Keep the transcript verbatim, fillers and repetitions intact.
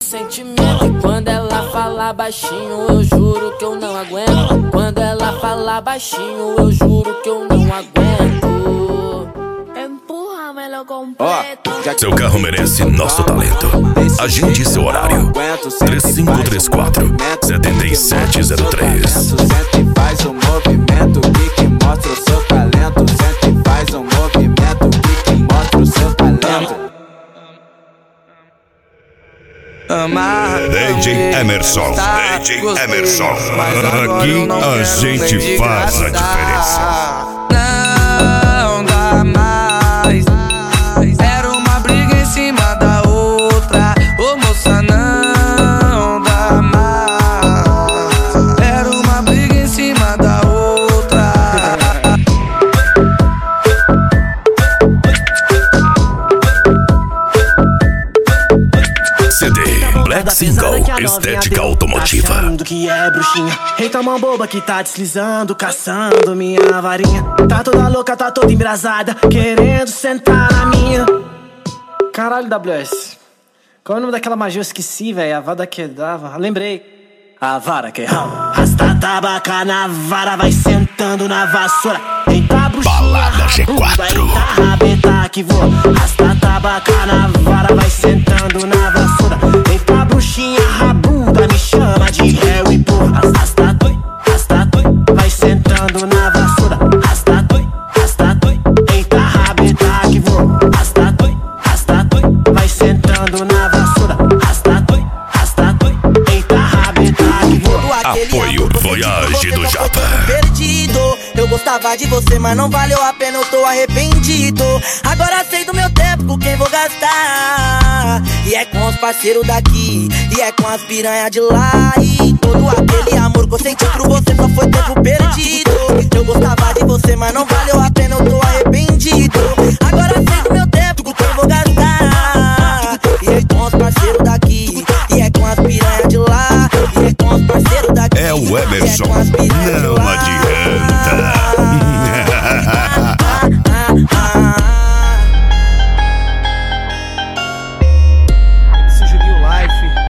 sentimento. E quando ela fala baixinho, eu juro que eu não aguento. Quando ela fala baixinho, eu juro que eu não aguento. Empurra, me lo completo. Seu carro merece nosso talento. Agende seu horário. três cinco três quatro, sete sete zero três. Sente e faz um movimento que mostra o seu talento. Sente e faz um movimento que mostra o seu talento. D J Emerson, D J Emerson. Aqui a gente faz a diferença. Não dá mais. Era uma briga em cima da outra. Ô moça, não dá mais. Era uma briga em cima da outra. C D Black Single, estética automotiva. Achando que é bruxinha, eita mão boba que tá deslizando, caçando minha varinha. Tá toda louca, tá toda embrasada, querendo sentar na minha. Caralho, W S, qual é o nome daquela magia? Eu esqueci, velho. A vara que dava, lembrei. A vara que rala. Rasta tabaca na vara, vai sentando na vassoura. Eita bruxinha, Balada G quatro. eita rabeta que voa. Rasta tabaca na vara, vai sentando na vassoura. Eita bruxinha rabuda, me chama de réu e porra. Rasta toi, rasta toi, vai sentando na vassoura. Rasta toi, rasta toi, eita rabeta que voa. Rasta toi, rasta toi, vai sentando na vassoura. Rasta toi, rasta toi, eita rabeta que voa. Apoio Voyage do Japa. Perdido, eu gostava de você, mas não valeu a pena, eu tô arrependido. Agora sei do meu tempo com quem vou gastar. E é com os parceiros daqui, e é com as piranhas de lá. E todo aquele amor que eu senti por você só foi tempo perdido. Eu gostava de você, mas não valeu a